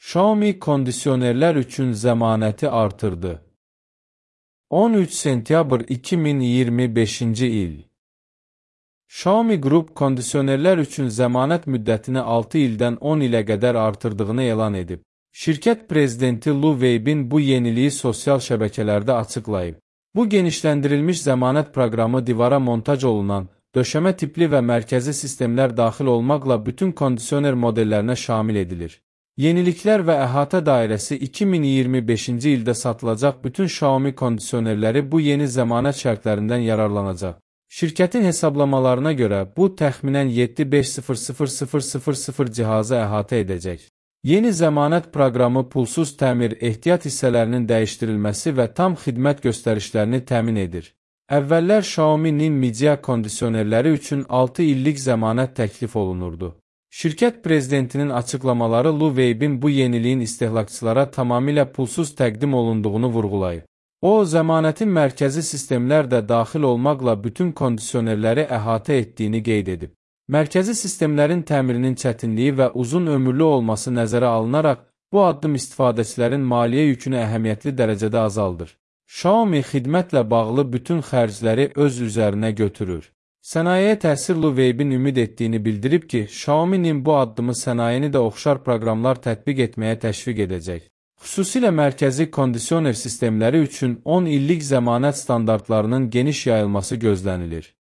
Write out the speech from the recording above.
Xiaomi kondisionerlər üçün zəmanəti artırdı. 13 sentyabr 2025-ci il. Xiaomi Group kondisionerlər üçün zəmanət müddətini 6 ildən 10 ilə qədər artırdığını elan edib. Şirkət prezidenti Lu Weibin bu yeniliyi sosial şəbəkələrdə açıqlayıb. Bu genişləndirilmiş zəmanət proqramı divara montaj olunan, döşəmə tipli və mərkəzi sistemlər daxil olmaqla bütün kondisioner modellərinə şamil edilir. Yeniliklər və əhatə dairəsi 2025-ci ildə satılacaq bütün Xiaomi kondisionerləri bu yeni zəmanət şərtlərindən yararlanacaq. Şirkətin hesablamalarına görə bu təxminən 7500000 cihazı əhatə edəcək. Yeni zəmanət proqramı pulsuz təmir, ehtiyat hissələrinin dəyişdirilməsi və tam xidmət göstərişlərini təmin edir. Əvvəllər Xiaomi Nin Media kondisionerləri üçün 6 illik zəmanət təklif olunurdu. Şirkət prezidentinin açıqlamaları Lu Weibin bu yeniliyin istehlakçılara tamamilə pulsuz təqdim olunduğunu vurğulayıb. O, zəmanətin mərkəzi sistemlər də daxil olmaqla bütün kondisionerləri əhatə etdiyini qeyd edib. Mərkəzi sistemlərin təmirinin çətinliyi və uzun ömürlü olması nəzərə alınaraq, bu addım istifadəçilərin maliyyə yükünü əhəmiyyətli dərəcədə azaldır. Xiaomi xidmətlə bağlı bütün xərcləri öz üzərinə götürür. Sənayeyə təsir Lu Weibin ümid etdiyini bildirib ki, Xiaomi'nin bu addımı sənayeni də oxşar proqramlar tətbiq etməyə təşviq edəcək. Xüsusilə mərkəzi kondisioner sistemləri üçün 10 illik zəmanət standartlarının geniş yayılması gözlənilir.